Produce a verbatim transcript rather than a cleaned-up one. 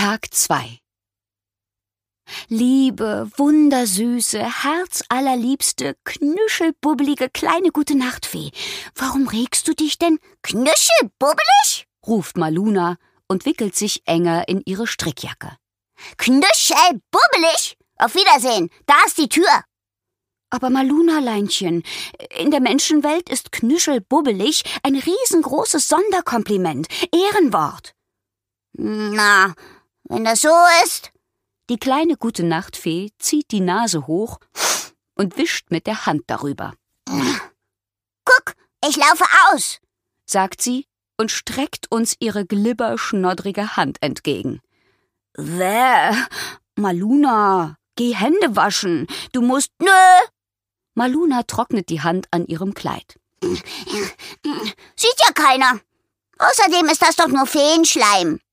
Tag zwei. Liebe, wundersüße, herzallerliebste, knüschelbubbelige kleine Gute-Nacht-Fee, warum regst du dich denn? Knüschelbubbelig? Ruft Maluna und wickelt sich enger in ihre Strickjacke. Knüschelbubbelig? Auf Wiedersehen, da ist die Tür. Aber Maluna-Leinchen, in der Menschenwelt ist knüschelbubbelig ein riesengroßes Sonderkompliment, Ehrenwort. Na, wenn das so ist... Die kleine Gute-Nacht-Fee zieht die Nase hoch und wischt mit der Hand darüber. Guck, ich laufe aus, sagt sie und streckt uns ihre glibberschnoddrige Hand entgegen. Wäh, Maluna, geh Hände waschen, du musst... Nö. Maluna trocknet die Hand an ihrem Kleid. Sieht ja keiner. Außerdem ist das doch nur Feenschleim.